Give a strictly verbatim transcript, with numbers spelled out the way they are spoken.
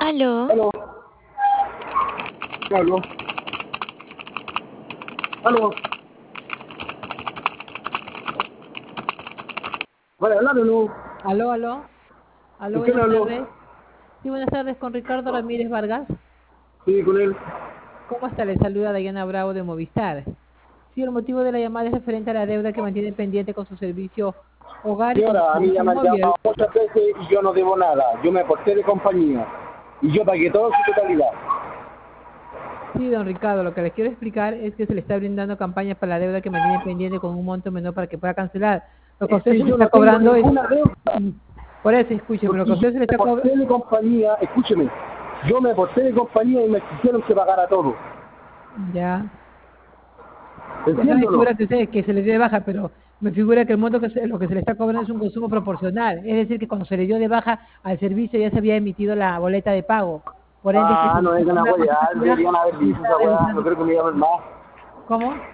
Aló, Aló, aló, aló. Vale, hablar o no. Aló, aló, aló, ¿Con quién buenas habló? tardes. Sí, buenas tardes con Ricardo Ramírez Vargas. Sí, con él. ¿Cómo está? Le saluda Dayana Bravo de Movistar. Sí, el motivo de la llamada es referente a la deuda que mantiene pendiente con su servicio hogar y con su Señora, a mí ya servicio me han llamado móvil. muchas veces y yo no debo nada. Yo me porté de compañía y yo pagué todo en su totalidad. Sí, don Ricardo, lo que les quiero explicar es que se le está brindando campañas para la deuda que mantiene pendiente con un monto menor para que pueda cancelar. Lo que a Es usted que se le yo está no tengo cobrando es, ninguna deuda, por eso, escúcheme, lo que porque a yo usted se le me está porté cobrando, de compañía, escúcheme, yo me porté de compañía y me exigieron que pagara todo. ya. Ya no me ¿Entiéndolo? figura que se, que se le dé de baja, pero me figura que el monto que se- lo que se le está cobrando es un consumo proporcional. Es decir, que cuando se le dio de baja al servicio ya se había emitido la boleta de pago. Por ende, es que Ah, se le no está es cobrando una una weá, mayor cantidad deberían haber y dicho está esa weá, no realizando. creo que me llamen más. ¿Cómo?